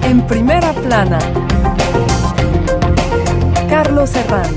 En primera plana, Carlos Herranz.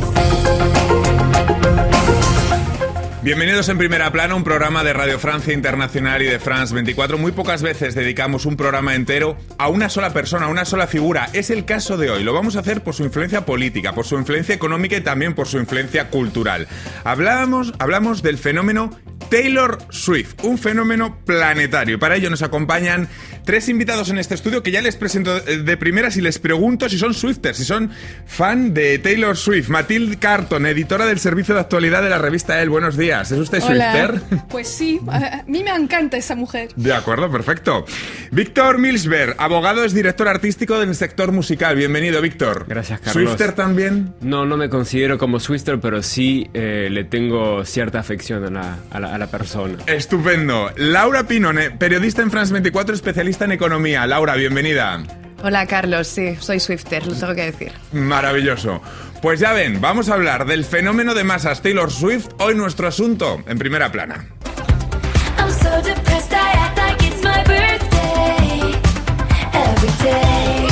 Bienvenidos en Primera Plana, un programa de Radio Francia Internacional y de France 24. Muy pocas veces dedicamos un programa entero a una sola persona, a una sola figura. Es el caso de hoy. Lo vamos a hacer por su influencia política, por su influencia económica y también por su influencia cultural. Hablamos del fenómeno Taylor Swift, un fenómeno planetario. Para ello nos acompañan tres invitados en este estudio que ya les presento de primeras y les pregunto si son Swifters, si son fan de Taylor Swift. Matilde Carton, editora del servicio de actualidad de la revista Elle. Buenos días. ¿Es usted Swifter? Pues sí, a mí me encanta esa mujer. De acuerdo, perfecto. Víctor Milsberg, abogado, es director artístico del sector musical. Bienvenido, Víctor. Gracias, Carlos. ¿Swifter también? No me considero como Swifter, pero sí le tengo cierta afección a la persona. Estupendo. Laura Pinone, periodista en France 24, especialista en economía. Laura, bienvenida. Hola, Carlos. Sí, soy Swifter, lo tengo que decir. Maravilloso. Pues ya ven, vamos a hablar del fenómeno de masas Taylor Swift, hoy nuestro asunto en Primera Plana. I'm so depressed, I act like it's my birthday every day.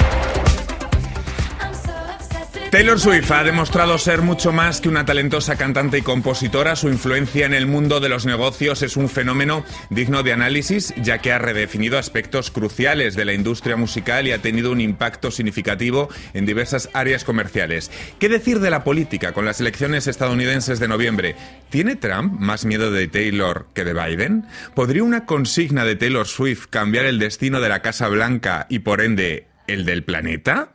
Taylor Swift ha demostrado ser mucho más que una talentosa cantante y compositora. Su influencia en el mundo de los negocios es un fenómeno digno de análisis, ya que ha redefinido aspectos cruciales de la industria musical y ha tenido un impacto significativo en diversas áreas comerciales. ¿Qué decir de la política con las elecciones estadounidenses de noviembre? ¿Tiene Trump más miedo de Taylor que de Biden? ¿Podría una consigna de Taylor Swift cambiar el destino de la Casa Blanca y, por ende, el del planeta?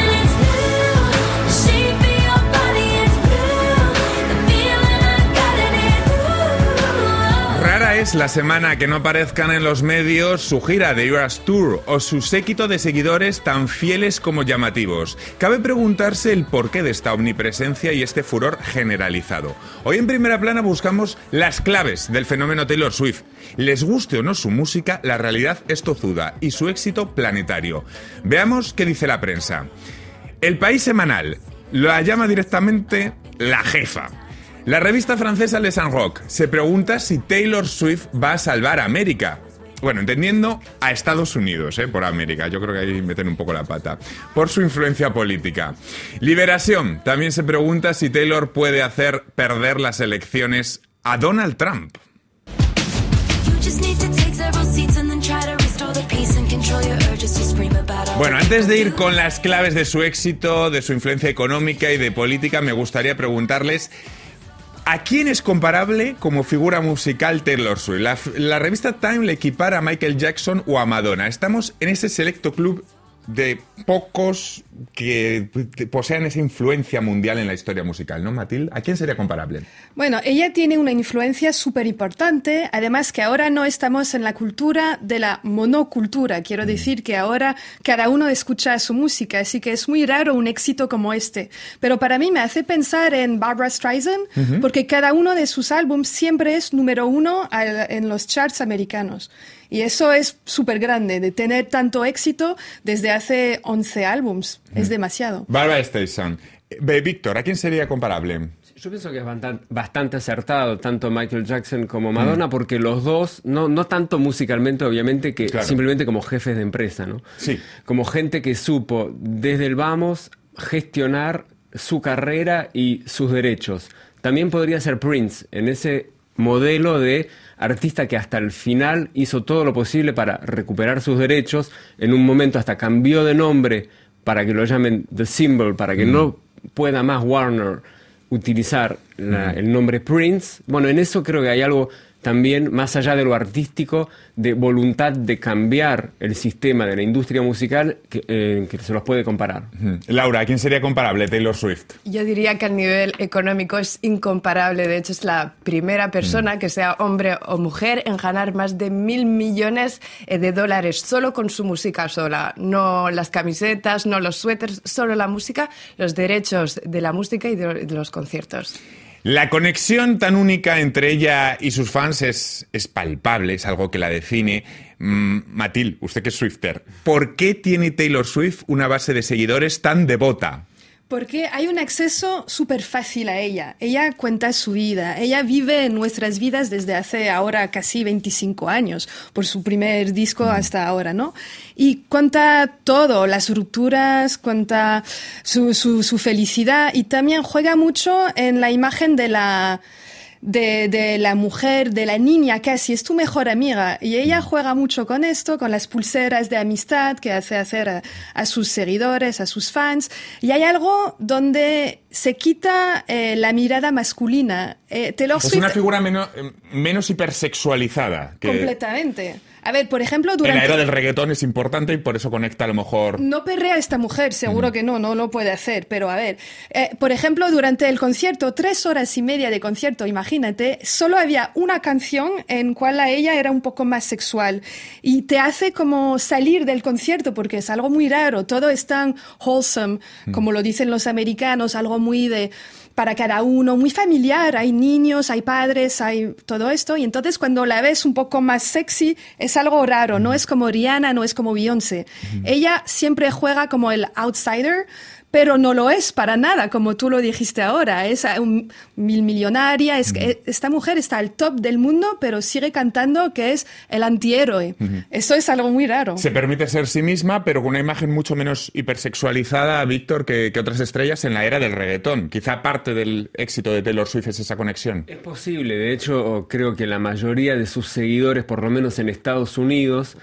Rara es la semana que no aparezcan en los medios su gira de Eras Tour o su séquito de seguidores tan fieles como llamativos. Cabe preguntarse el porqué de esta omnipresencia y este furor generalizado. Hoy en Primera Plana buscamos las claves del fenómeno Taylor Swift. Les guste o no su música, la realidad es tozuda y su éxito planetario. Veamos qué dice la prensa. El País Semanal la llama directamente la jefa. La revista francesa Les Rock se pregunta si Taylor Swift va a salvar a América. Bueno, entendiendo a Estados Unidos, por América. Yo creo que ahí meten un poco la pata. Por su influencia política. Liberación también se pregunta si Taylor puede hacer perder las elecciones a Donald Trump. Bueno, antes de ir con las claves de su éxito, de su influencia económica y de política, me gustaría preguntarles: ¿a quién es comparable como figura musical Taylor Swift? La revista Time le equipara a Michael Jackson o a Madonna. Estamos en ese selecto club de pocos que posean esa influencia mundial en la historia musical, ¿no, Matilde? ¿A quién sería comparable? Bueno, ella tiene una influencia súper importante, además que ahora no estamos en la cultura de la monocultura, quiero decir que ahora cada uno escucha su música, así que es muy raro un éxito como este. Pero para mí me hace pensar en Barbra Streisand, porque cada uno de sus álbumes siempre es número 1 en los charts americanos. Y eso es súper grande, de tener tanto éxito desde hace 11 álbums. Es demasiado. Barbra Streisand. Víctor, ¿a quién sería comparable? Yo pienso que es bastante acertado tanto Michael Jackson como Madonna, porque los dos, no tanto musicalmente, obviamente, que claro, simplemente como jefes de empresa, ¿no? Sí. Como gente que supo desde el vamos gestionar su carrera y sus derechos. También podría ser Prince, en ese modelo de artista que hasta el final hizo todo lo posible para recuperar sus derechos. En un momento hasta cambió de nombre para que lo llamen The Symbol, para que no pueda más Warner utilizar el nombre Prince. Bueno, en eso creo que hay algo también, más allá de lo artístico, de voluntad de cambiar el sistema de la industria musical que se los puede comparar. Laura, ¿a quién sería comparable Taylor Swift? Yo diría que a nivel económico es incomparable. De hecho, es la primera persona, que sea hombre o mujer, en ganar más de $1.000 millones de dólares solo con su música sola. No las camisetas, no los suéteres, solo la música, los derechos de la música y de los conciertos. La conexión tan única entre ella y sus fans es palpable, es algo que la define. Matilde, usted que es Swifter, ¿por qué tiene Taylor Swift una base de seguidores tan devota? Porque hay un acceso súper fácil a ella. Ella cuenta su vida. Ella vive en nuestras vidas desde hace ahora casi 25 años, por su primer disco hasta ahora, ¿no? Y cuenta todo, las rupturas, cuenta su felicidad y también juega mucho en la imagen de la mujer, de la niña casi, es tu mejor amiga. Y ella juega mucho con esto, con las pulseras de amistad que hace hacer a sus seguidores, a sus fans. Y hay algo donde se quita la mirada masculina. Taylor Es Swift, una figura menos hipersexualizada. completamente. A ver, por ejemplo, En la era del reggaetón es importante y por eso conecta a lo mejor... No perrea esta mujer, seguro que no lo puede hacer, pero a ver, por ejemplo, durante el concierto, 3 horas y media de concierto, imagínate, solo había una canción en cual ella era un poco más sexual y te hace como salir del concierto porque es algo muy raro, todo es tan wholesome, como lo dicen los americanos, algo muy para cada uno, muy familiar, hay niños, hay padres, hay todo esto, y entonces cuando la ves un poco más sexy, es algo raro, no es como Rihanna, no es como Beyoncé. Ella siempre juega como el outsider, pero no lo es para nada, como tú lo dijiste ahora. Es millonaria, esta mujer está al top del mundo, pero sigue cantando que es el antihéroe. Eso es algo muy raro. Se permite ser sí misma, pero con una imagen mucho menos hipersexualizada, Víctor, que otras estrellas en la era del reggaetón. Quizá parte del éxito de Taylor Swift es esa conexión. Es posible, de hecho creo que la mayoría de sus seguidores, por lo menos en Estados Unidos,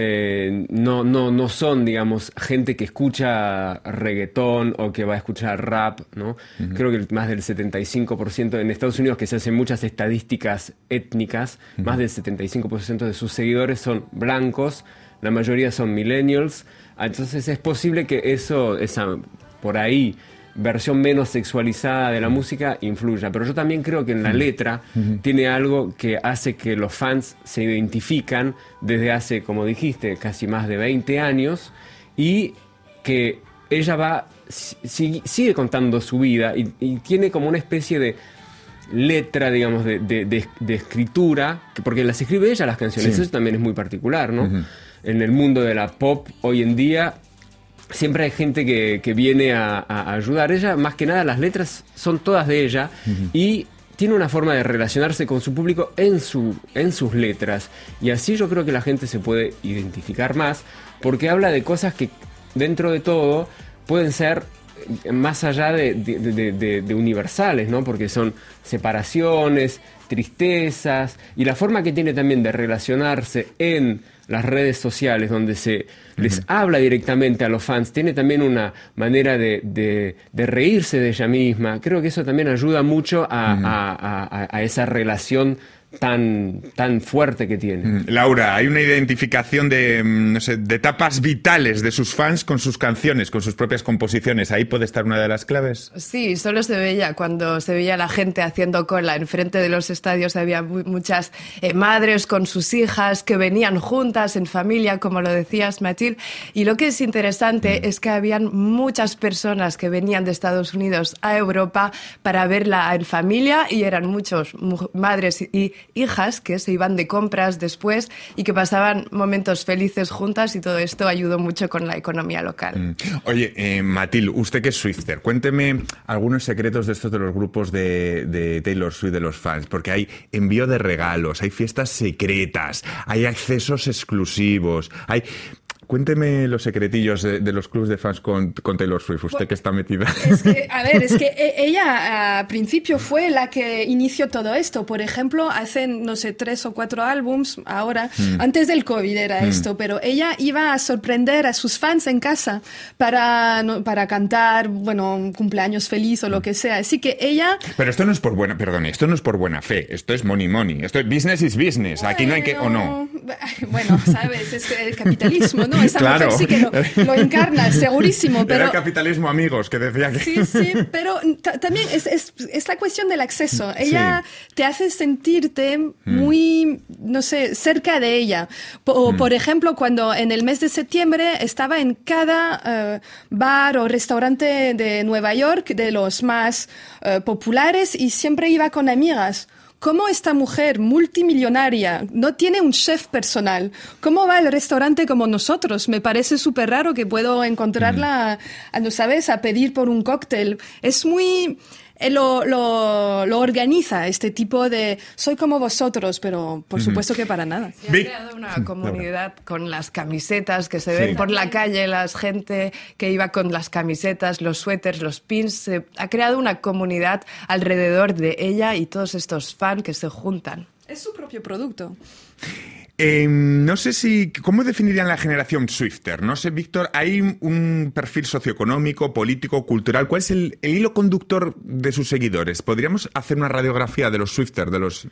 no son, digamos, gente que escucha reggaetón o que va a escuchar rap, ¿no? Creo que más del 75% en Estados Unidos, que se hacen muchas estadísticas étnicas, más del 75% de sus seguidores son blancos, la mayoría son millennials, entonces es posible que esa por ahí versión menos sexualizada de la música influya, pero yo también creo que en la letra tiene algo que hace que los fans se identifican desde hace, como dijiste, casi más de 20 años y que ella sigue contando su vida y tiene como una especie de letra, digamos, de escritura, porque las escribe ella las canciones, eso también es muy particular, ¿no? En el mundo de la pop hoy en día siempre hay gente que viene a ayudar. Ella, más que nada, las letras son todas de ella y tiene una forma de relacionarse con su público en sus letras. Y así yo creo que la gente se puede identificar más, porque habla de cosas que, dentro de todo, pueden ser más allá de universales, ¿no? Porque son separaciones, tristezas, y la forma que tiene también de relacionarse en las redes sociales, donde se les habla directamente a los fans, tiene también una manera de reírse de ella misma. Creo que eso también ayuda mucho a esa relación tan fuerte que tiene. Laura, hay una identificación de etapas vitales de sus fans con sus canciones, con sus propias composiciones. Ahí puede estar una de las claves. Sí, solo se veía cuando se veía la gente haciendo cola enfrente de los estadios. Había muchas madres con sus hijas que venían juntas en familia, como lo decías, Mathilde. Y lo que es interesante es que habían muchas personas que venían de Estados Unidos a Europa para verla en familia, y eran muchos madres y hijas que se iban de compras después y que pasaban momentos felices juntas, y todo esto ayudó mucho con la economía local. Oye, Mathilde, usted que es Swifter, cuénteme algunos secretos de estos de los grupos de Taylor Swift, de los fans, porque hay envío de regalos, hay fiestas secretas, hay accesos exclusivos, hay... Cuénteme los secretillos de los clubs de fans con Taylor Swift, usted que está metida. Es que ella al principio fue la que inició todo esto. Por ejemplo, hace, no sé, 3 o 4 álbums ahora, antes del COVID era esto, pero ella iba a sorprender a sus fans en casa para cantar, bueno, un cumpleaños feliz o lo que sea. Así que ella... Pero esto no es por buena, perdone, esto no es por buena fe, esto es money, esto es business is business, aquí no hay que, ¿o no? Bueno, sabes, es el capitalismo, ¿no? Esa Claro. mujer sí que lo encarna, segurísimo. Pero... Era el capitalismo, amigos, que decía que... Sí, pero también es la cuestión del acceso. Ella te hace sentirte muy, no sé, cerca de ella. Por ejemplo, cuando en el mes de septiembre estaba en cada bar o restaurante de Nueva York, de los más populares, y siempre iba con amigas, ¿cómo esta mujer multimillonaria no tiene un chef personal? ¿Cómo va al restaurante como nosotros? Me parece súper raro que puedo encontrarla, ¿no sabes?, a pedir por un cóctel. Es muy... Lo organiza este tipo de soy como vosotros, pero por supuesto que para nada. Se ha creado una comunidad con las camisetas que se ven por la calle, la gente que iba con las camisetas, los suéteres, los pins. Se ha creado una comunidad alrededor de ella y todos estos fans que se juntan. Es su propio producto. No sé ¿cómo definirían la generación Swifter? No sé, Víctor, ¿hay un perfil socioeconómico, político, cultural? ¿Cuál es el hilo conductor de sus seguidores? ¿Podríamos hacer una radiografía de los Swifter, de los...?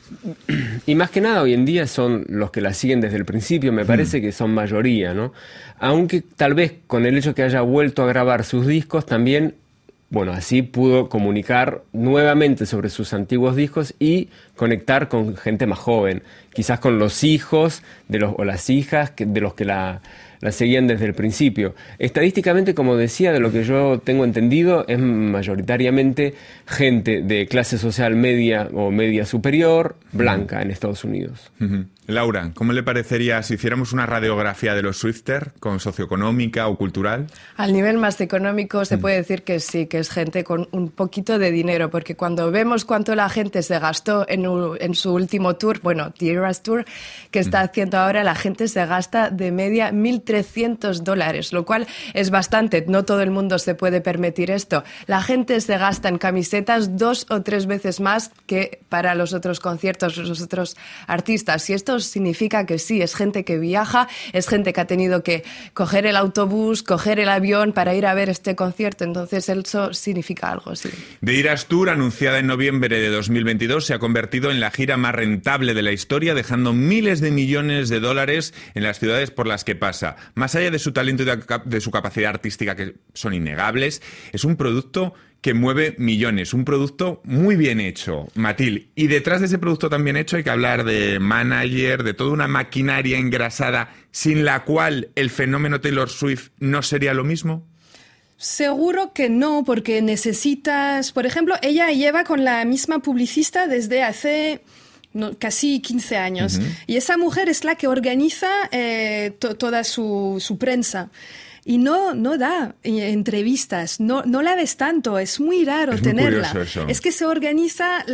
Y más que nada hoy en día son los que la siguen desde el principio, me parece que son mayoría, ¿no? Aunque tal vez con el hecho que haya vuelto a grabar sus discos también... Bueno, así pudo comunicar nuevamente sobre sus antiguos discos y conectar con gente más joven, quizás con los hijos o las hijas de los que la seguían desde el principio. Estadísticamente, como decía, de lo que yo tengo entendido, es mayoritariamente gente de clase social media o media superior, blanca en Estados Unidos. Laura, ¿cómo le parecería si hiciéramos una radiografía de los Swifter, con socioeconómica o cultural? Al nivel más económico se puede decir que sí, que es gente con un poquito de dinero, porque cuando vemos cuánto la gente se gastó en su último tour, bueno, The Eras Tour, que está haciendo ahora, la gente se gasta de media $1.300, lo cual es bastante. No todo el mundo se puede permitir esto. La gente se gasta en camisetas 2 o 3 veces más que para los otros conciertos, los otros artistas. Y esto significa que sí, es gente que viaja, es gente que ha tenido que coger el autobús, coger el avión para ir a ver este concierto. Entonces eso significa algo, sí. The Eras Tour, anunciada en noviembre de 2022, se ha convertido en la gira más rentable de la historia, dejando miles de millones de dólares en las ciudades por las que pasa. Más allá de su talento y de su capacidad artística, que son innegables, es un producto que mueve millones, un producto muy bien hecho, Matil. Y detrás de ese producto tan bien hecho hay que hablar de manager, de toda una maquinaria engrasada sin la cual el fenómeno Taylor Swift no sería lo mismo. Seguro que no, porque necesitas... Por ejemplo, ella lleva con la misma publicista desde hace... casi 15 años. Y esa mujer es la que organiza toda su prensa. Y no da entrevistas, no la ves tanto, es muy raro tenerla. Muy curioso eso. Es que se organiza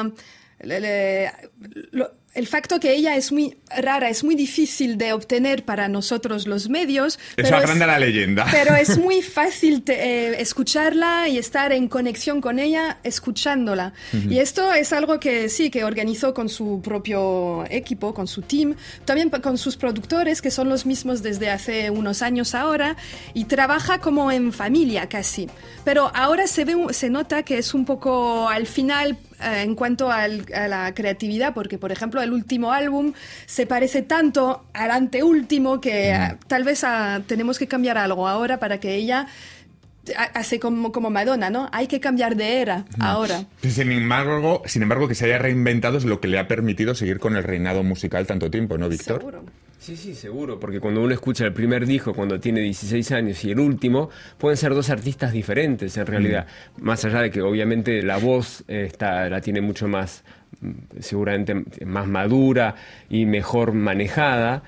el facto que ella es muy rara, es muy difícil de obtener para nosotros los medios. Eso agranda la leyenda. Pero es muy fácil escucharla y estar en conexión con ella escuchándola. Y esto es algo que sí, que organizó con su propio equipo, con su team, también con sus productores, que son los mismos desde hace unos años ahora, y trabaja como en familia casi. Pero ahora se nota que es un poco al final en cuanto a la creatividad, porque por ejemplo el último álbum se parece tanto al anteúltimo que tal vez tenemos que cambiar algo ahora para que ella hace como Madonna, ¿no? Hay que cambiar de era ahora. Sin embargo, que se haya reinventado es lo que le ha permitido seguir con el reinado musical tanto tiempo, ¿no, Víctor? Seguro. Sí, seguro, porque cuando uno escucha el primer disco cuando tiene 16 años y el último, pueden ser dos artistas diferentes en realidad. Más allá de que obviamente la voz la tiene mucho más, seguramente más madura y mejor manejada.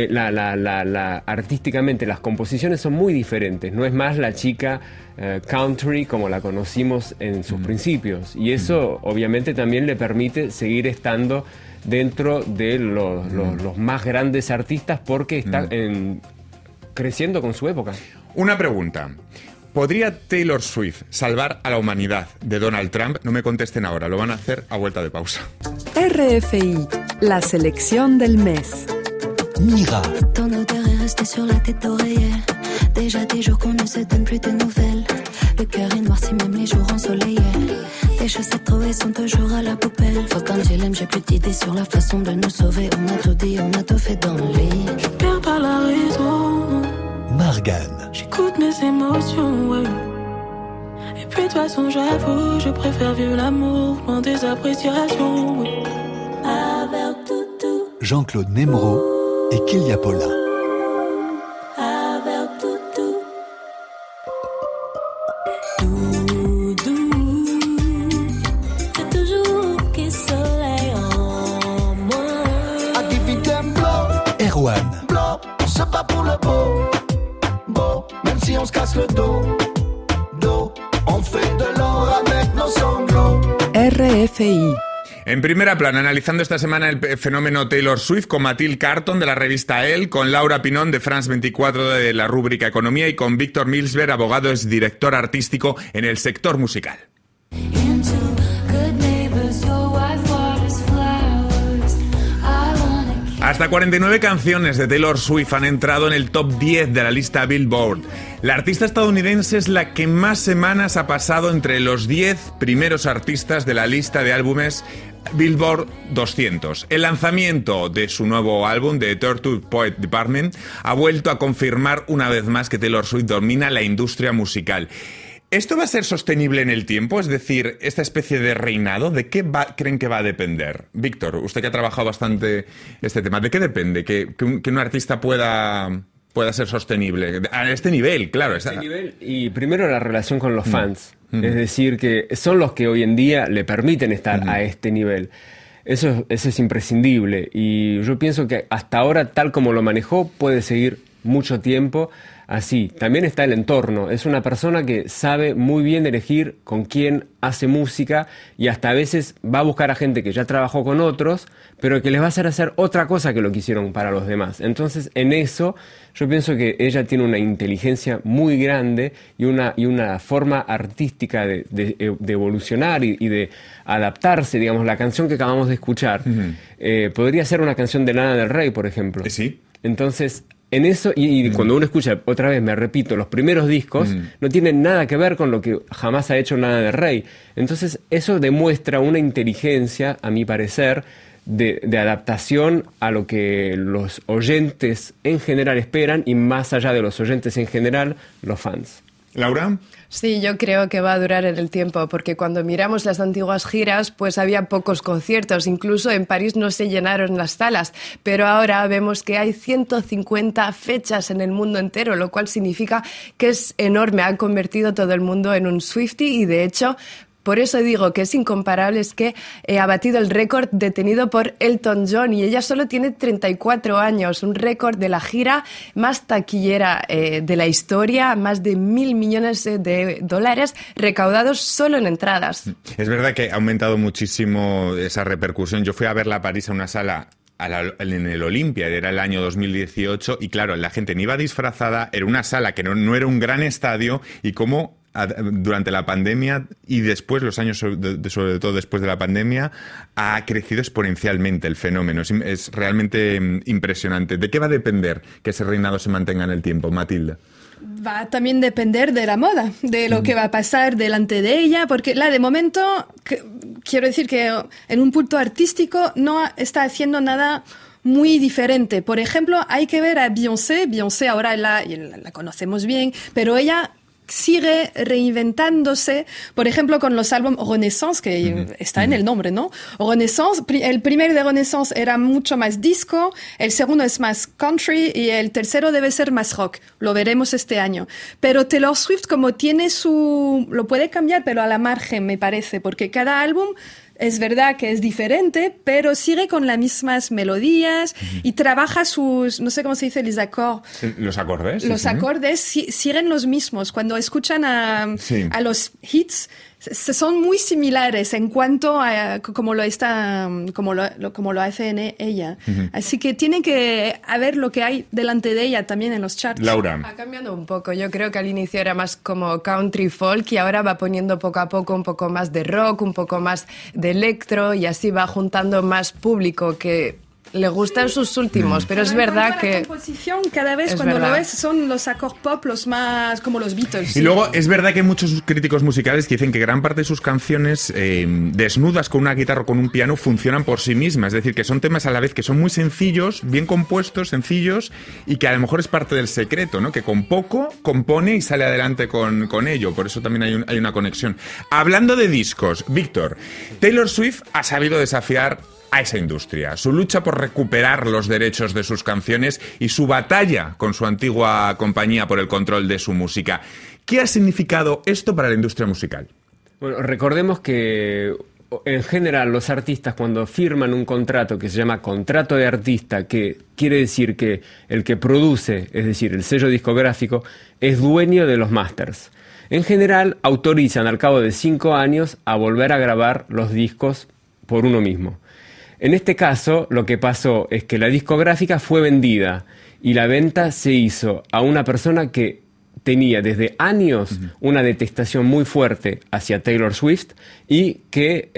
Artísticamente las composiciones son muy diferentes, no es más la chica country como la conocimos en sus principios, y eso obviamente también le permite seguir estando dentro de los más grandes artistas porque está creciendo con su época. Una pregunta. ¿Podría Taylor Swift salvar a la humanidad de Donald Trump? No me contesten ahora, lo van a hacer a vuelta de pausa. RFI, la selección del mes. Mira. Ton odeur est restée sur la tête d'oreiller. Déjà des jours qu'on ne se donne plus de nouvelles. Le cœur est noirci même les jours ensoleillés. Tes chaussettes trouées sont toujours à la poubelle. Faut quand je l'aime, j'ai plus d'idées sur la façon de nous sauver. On a tout dit, on a tout fait dans le lit. Je perds pas la raison. Margane. J'écoute mes émotions, ouais. Et puis de toute façon j'avoue, je préfère vivre l'amour loin des appréciations, ouais. Avec tout. Jean-Claude Nemro et Kylia Paulin. Avec tout. C'est toujours qui sort. Merwan. Blanc, on se bat pour le beau, beau, même si on se casse le dos, on fait de l'or avec nos sanglots. RFI. En primera plana, analizando esta semana el fenómeno Taylor Swift con Mathilde Carton de la revista Elle, con Laura Pinón de France 24 de la rúbrica Economía y con Víctor Milsberg, abogado, es director artístico en el sector musical. Hasta 49 canciones de Taylor Swift han entrado en el top 10 de la lista Billboard. La artista estadounidense es la que más semanas ha pasado entre los 10 primeros artistas de la lista de álbumes Billboard 200. El lanzamiento de su nuevo álbum, The Tortured Poet Department, ha vuelto a confirmar una vez más que Taylor Swift domina la industria musical. ¿Esto va a ser sostenible en el tiempo? Es decir, esta especie de reinado, ¿de qué creen que va a depender? Víctor, usted que ha trabajado bastante este tema, ¿de qué depende que un artista pueda ser sostenible? A este nivel, claro. A este nivel, y primero la relación con los fans. Es decir, que son los que hoy en día le permiten estar a este nivel. Eso es imprescindible. Y yo pienso que hasta ahora, tal como lo manejó, puede seguir mucho tiempo así. También está el entorno. Es una persona que sabe muy bien elegir con quién hace música y hasta a veces va a buscar a gente que ya trabajó con otros, pero que les va a hacer otra cosa que lo que hicieron para los demás. Entonces, en eso, yo pienso que ella tiene una inteligencia muy grande y una forma artística de evolucionar y de adaptarse. Digamos, la canción que acabamos de escuchar podría ser una canción de Lana del Rey, por ejemplo. Sí. Entonces, en eso, y cuando uno escucha, otra vez me repito, los primeros discos no tienen nada que ver con lo que jamás ha hecho Lana del Rey. Entonces eso demuestra una inteligencia, a mi parecer, de adaptación a lo que los oyentes en general esperan y más allá de los oyentes en general, los fans. ¿Laura? Sí, yo creo que va a durar en el tiempo, porque cuando miramos las antiguas giras, pues había pocos conciertos, incluso en París no se llenaron las salas, pero ahora vemos que hay 150 fechas en el mundo entero, lo cual significa que es enorme, ha convertido todo el mundo en un Swiftie y de hecho... Por eso digo que es incomparable, es que ha batido el récord detenido por Elton John y ella solo tiene 34 años, un récord de la gira más taquillera de la historia, más de $1.000 millones de dólares recaudados solo en entradas. Es verdad que ha aumentado muchísimo esa repercusión. Yo fui a verla a París a una sala en el Olympia, era el año 2018 y claro, la gente ni iba disfrazada, era una sala que no era un gran estadio y como durante la pandemia y después, los años sobre todo después de la pandemia, ha crecido exponencialmente el fenómeno. Es realmente impresionante. ¿De qué va a depender que ese reinado se mantenga en el tiempo, Matilda? Va a también depender de la moda, de lo que va a pasar delante de ella, porque de momento, quiero decir que en un punto artístico no está haciendo nada muy diferente. Por ejemplo, hay que ver a Beyoncé. Beyoncé ahora la conocemos bien, pero ella sigue reinventándose, por ejemplo, con los álbumes Renaissance, que está en el nombre, ¿no? Renaissance, el primer de Renaissance era mucho más disco, el segundo es más country y el tercero debe ser más rock. Lo veremos este año. Pero Taylor Swift, como tiene lo puede cambiar, pero a la margen, me parece, porque cada álbum es verdad que es diferente, pero sigue con las mismas melodías y trabaja sus, no sé cómo se dice, los acordes. Los acordes siguen los mismos. Cuando escuchan a los hits, son muy similares en cuanto a como lo hace ella. Así que tiene que haber lo que hay delante de ella también en los charts. Laura. Ha cambiado un poco. Yo creo que al inicio era más como country folk y ahora va poniendo poco a poco un poco más de rock, un poco más de electro y así va juntando más público que le gustan sus últimos, pero es verdad que... La composición cada vez cuando lo ves son los accord pop los más como los Beatles. Y luego es verdad que hay muchos críticos musicales que dicen que gran parte de sus canciones desnudas con una guitarra o con un piano funcionan por sí mismas, es decir, que son temas a la vez que son muy sencillos, bien compuestos, sencillos y que a lo mejor es parte del secreto, ¿no? Que con poco compone y sale adelante con ello, por eso también hay una conexión. Hablando de discos, Víctor, Taylor Swift ha sabido desafiar a esa industria, su lucha por recuperar los derechos de sus canciones y su batalla con su antigua compañía por el control de su música. ¿Qué ha significado esto para la industria musical? Bueno, recordemos que en general los artistas cuando firman un contrato que se llama contrato de artista, que quiere decir que el que produce, es decir, el sello discográfico, es dueño de los masters. En general autorizan al cabo de 5 años a volver a grabar los discos por uno mismo. En este caso lo que pasó es que la discográfica fue vendida y la venta se hizo a una persona que tenía desde años una detestación muy fuerte hacia Taylor Swift y que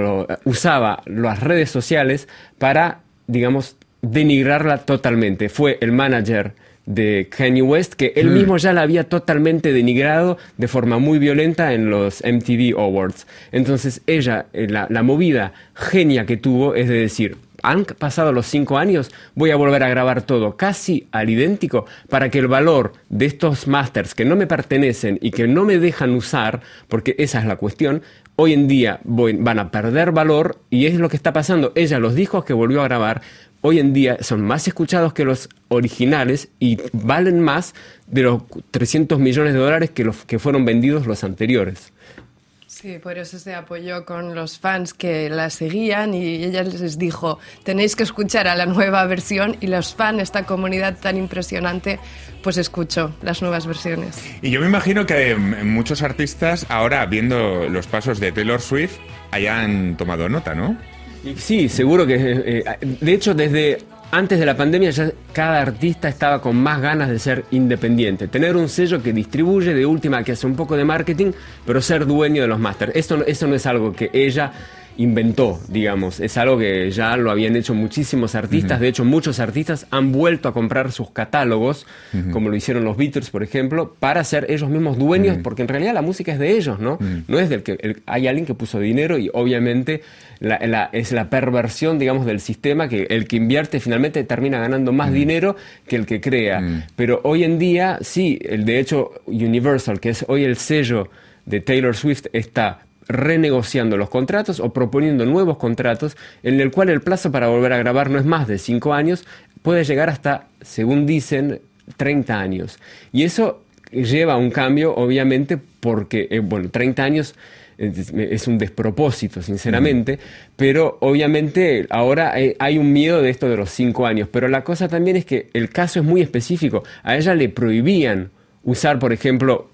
usaba las redes sociales para, digamos, denigrarla totalmente. Fue el manager de Kanye West, que él mismo ya la había totalmente denigrado de forma muy violenta en los MTV Awards. Entonces ella, la movida genia que tuvo es de decir, han pasado los 5 años, voy a volver a grabar todo casi al idéntico para que el valor de estos masters que no me pertenecen y que no me dejan usar, porque esa es la cuestión, hoy en día van a perder valor y es lo que está pasando. Ella, los discos que volvió a grabar, hoy en día son más escuchados que los originales y valen más de los $300 millones que fueron vendidos los anteriores. Sí, por eso se apoyó con los fans que la seguían y ella les dijo, tenéis que escuchar a la nueva versión, y los fans, esta comunidad tan impresionante, pues escuchó las nuevas versiones. Y yo me imagino que muchos artistas ahora, viendo los pasos de Taylor Swift, hayan tomado nota, ¿no? Sí, seguro que... de hecho, desde antes de la pandemia ya cada artista estaba con más ganas de ser independiente. Tener un sello que distribuye, de última que hace un poco de marketing, pero ser dueño de los masters. Eso no es algo que ella inventó, digamos. Es algo que ya lo habían hecho muchísimos artistas. De hecho, muchos artistas han vuelto a comprar sus catálogos, como lo hicieron los Beatles, por ejemplo, para ser ellos mismos dueños, porque en realidad la música es de ellos, ¿no? No es del que... hay alguien que puso dinero y obviamente es la perversión, digamos, del sistema, que el que invierte finalmente termina ganando más dinero que el que crea. Pero hoy en día, sí, de hecho, Universal, que es hoy el sello de Taylor Swift, está renegociando los contratos o proponiendo nuevos contratos en el cual el plazo para volver a grabar no es más de 5 años, puede llegar hasta, según dicen, 30 años. Y eso lleva a un cambio, obviamente, porque, 30 años es un despropósito, sinceramente, pero obviamente ahora hay un miedo de esto de los 5 años. Pero la cosa también es que el caso es muy específico. A ella le prohibían usar, por ejemplo,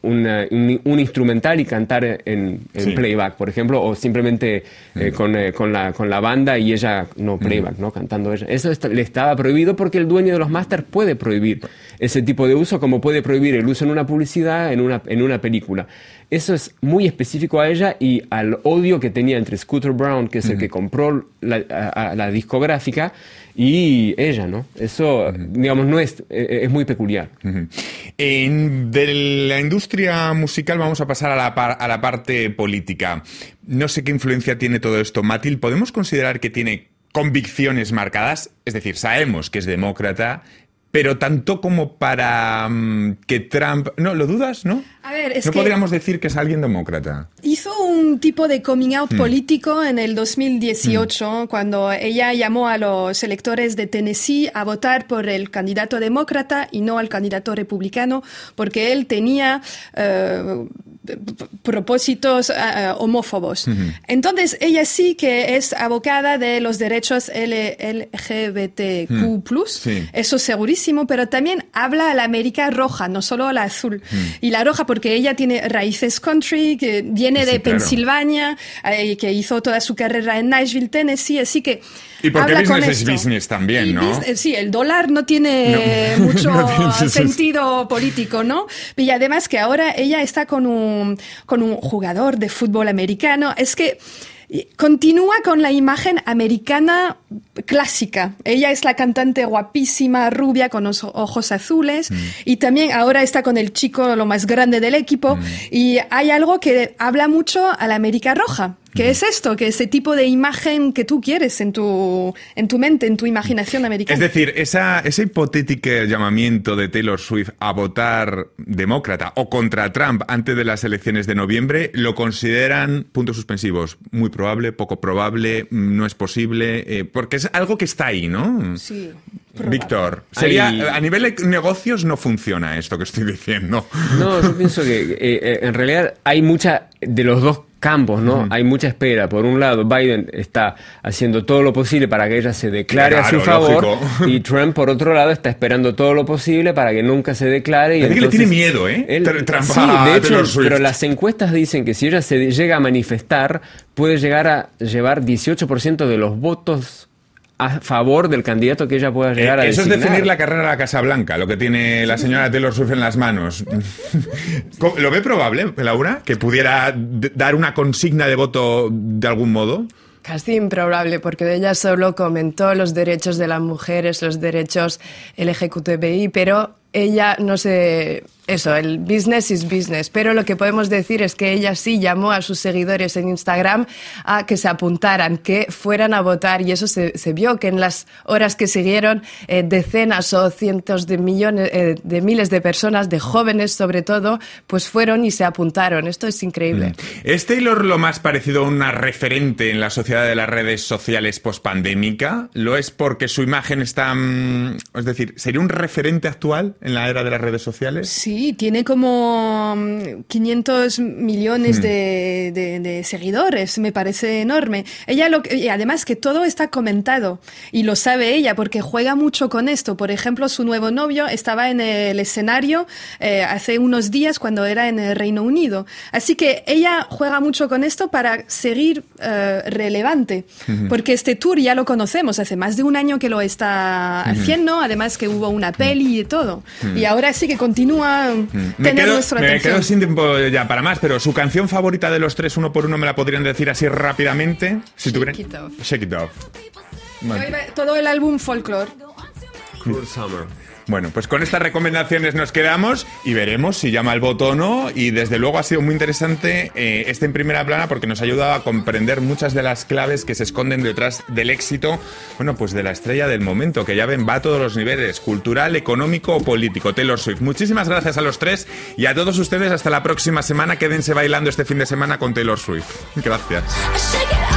un instrumental y cantar en playback, por ejemplo, o simplemente con la banda y ella no playback, ¿no? Cantando ella. Eso le estaba prohibido porque el dueño de los masters puede prohibir ese tipo de uso, como puede prohibir el uso en una publicidad, en una película. Eso es muy específico a ella y al odio que tenía entre Scooter Braun, que es el que compró la discográfica, y ella, ¿no? Eso, digamos, no es muy peculiar. De la industria musical vamos a pasar a la parte política. No sé qué influencia tiene todo esto. Mathilde, ¿podemos considerar que tiene convicciones marcadas? Es decir, sabemos que es demócrata, pero tanto como para que Trump... ¿No? ¿Lo dudas, no? A ver, no podríamos decir que es alguien demócrata. Hizo un tipo de coming out político en el 2018, cuando ella llamó a los electores de Tennessee a votar por el candidato demócrata y no al candidato republicano, porque él tenía propósitos homófobos. Entonces, ella sí que es abogada de los derechos LGBTQ+, eso segurísimo, pero también habla a la América roja, no solo a la azul. Y la roja porque ella tiene raíces country, que viene de Pensilvania, que hizo toda su carrera en Nashville, Tennessee, así que y porque habla business con es esto. Business también, ¿no? Sí, el dólar no tiene mucho sentido político, ¿no? Y además que ahora ella está con un jugador de fútbol americano. Es que continúa con la imagen americana clásica. Ella es la cantante guapísima, rubia, con los ojos azules, y también ahora está con el chico lo más grande del equipo, y hay algo que habla mucho a la América roja. ¿Qué es esto? Que ese tipo de imagen que tú quieres en tu mente, en tu imaginación americana. Es decir, ese hipotético llamamiento de Taylor Swift a votar demócrata o contra Trump antes de las elecciones de noviembre, ¿lo consideran, puntos suspensivos, muy probable, poco probable, no es posible? Porque es algo que está ahí, ¿no? Sí. Víctor, a nivel de negocios no funciona esto que estoy diciendo. No, yo pienso que en realidad hay mucha de los dos campos, ¿no? Hay mucha espera. Por un lado, Biden está haciendo todo lo posible para que ella se declare a su favor, lógico. Y Trump, por otro lado, está esperando todo lo posible para que nunca se declare. Y entonces, que le tiene miedo, ¿eh? Trump, sí, de hecho, pero las encuestas dicen que si ella se llega a manifestar, puede llegar a llevar 18% de los votos a favor del candidato que ella pueda llegar a designar. Eso es definir la carrera a la Casa Blanca, lo que tiene la señora Taylor Swift en las manos. ¿Lo ve probable, Laura, que pudiera dar una consigna de voto de algún modo? Casi improbable, porque ella solo comentó los derechos de las mujeres, los derechos LGBTI, pero ella no se... Eso, el business is business, pero lo que podemos decir es que ella sí llamó a sus seguidores en Instagram a que se apuntaran, que fueran a votar, y eso se vio, que en las horas que siguieron decenas o cientos de millones, de miles de personas, de jóvenes sobre todo, pues fueron y se apuntaron. Esto es increíble. ¿Es Taylor lo más parecido a una referente en la sociedad de las redes sociales pospandémica? ¿Lo es porque su imagen está... es decir, ¿sería un referente actual en la era de las redes sociales? Sí, tiene como 500 millones de seguidores, me parece enorme. Ella y además que todo está comentado y lo sabe ella porque juega mucho con esto. Por ejemplo, su nuevo novio estaba en el escenario hace unos días cuando era en el Reino Unido. Así que ella juega mucho con esto para seguir relevante, porque este tour ya lo conocemos, hace más de un año que lo está haciendo, además que hubo una peli y todo. Y ahora sí que continúa. Me quedo sin tiempo ya para más, pero su canción favorita de los tres, uno por uno, ¿me la podrían decir así rápidamente? Si Shake It Off. Shake It Off. Bueno. Todo el álbum Folklore. Cruel Summer. Bueno, pues con estas recomendaciones nos quedamos y veremos si llama el voto o no. Y desde luego ha sido muy interesante En Primera Plana porque nos ha ayudado a comprender muchas de las claves que se esconden detrás del éxito, bueno, pues de la estrella del momento, que ya ven, va a todos los niveles, cultural, económico o político, Taylor Swift. Muchísimas gracias a los tres y a todos ustedes hasta la próxima semana. Quédense bailando este fin de semana con Taylor Swift. Gracias.